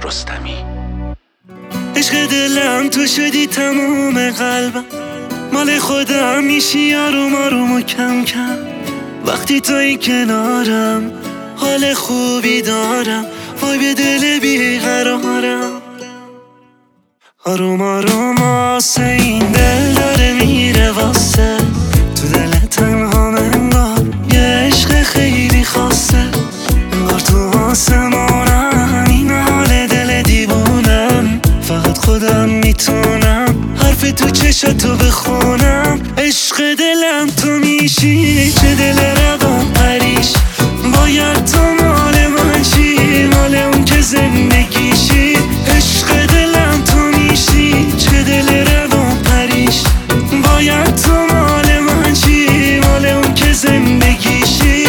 رستمی. عشق دلم تو شدی تموم قلبم، مال خودم میشی آروم آروم و کم کم. وقتی توی کنارم حال خوبی دارم، وای به دل بیقرارم. آروم آروم آسه این دل داره میره واسه، تو دل تنها انگار یه عشق خیلی خاصه. انگار تو آسمانم این حال دل دیوونم، فقط خودم میتونم حرف تو چشاتو بخونم. عشق دلم تو میشی، چه دل روان پریش، باید تو مال من چی، مال اون که زندگیشی. عشق دلم تو میشی، چه دل روان پریش، باید تو مال من چی، مال اون که زندگیشی.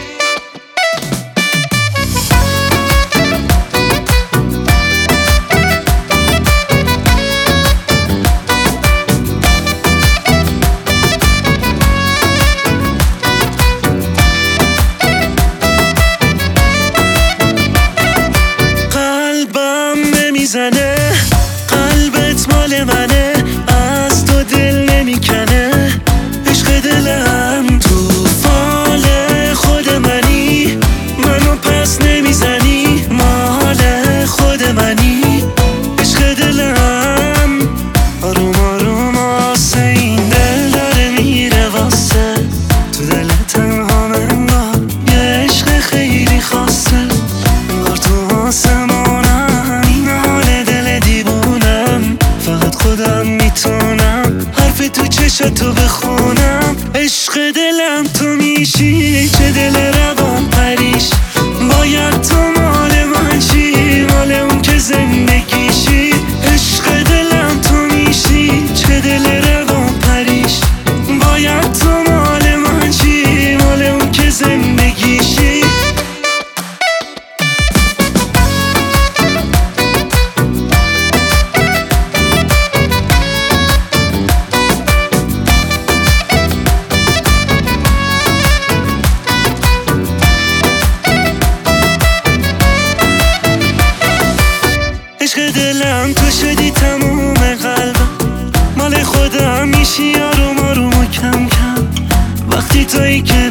نمیزنه قلبت مال منه، از تو دل نمیکنه. عشق دلم تو فال خود منی، منو پس نمیزنی، مال خود منی. عشق دلم آروم آروم آسه این دل داره میره واسه، تو دل تنها انگار یه عشق خیلی خاصه. انگار تو آسمانم این حال دل دیوونم، فقط خودم میتونم حرف تو چشاتو بخونم. عشق دلم تو میشی، چه دل روان پریش، باید تو مال من چی، مال اون که زندگیشی. عشق دلم تو میشی، چه دل روان پریش، باید تو مال من چی، مال اون که زندگیشی. عشق دلم تو شدی تموم قلبم، مال خودم میشی آروم آروم و کم کم. وقتی توی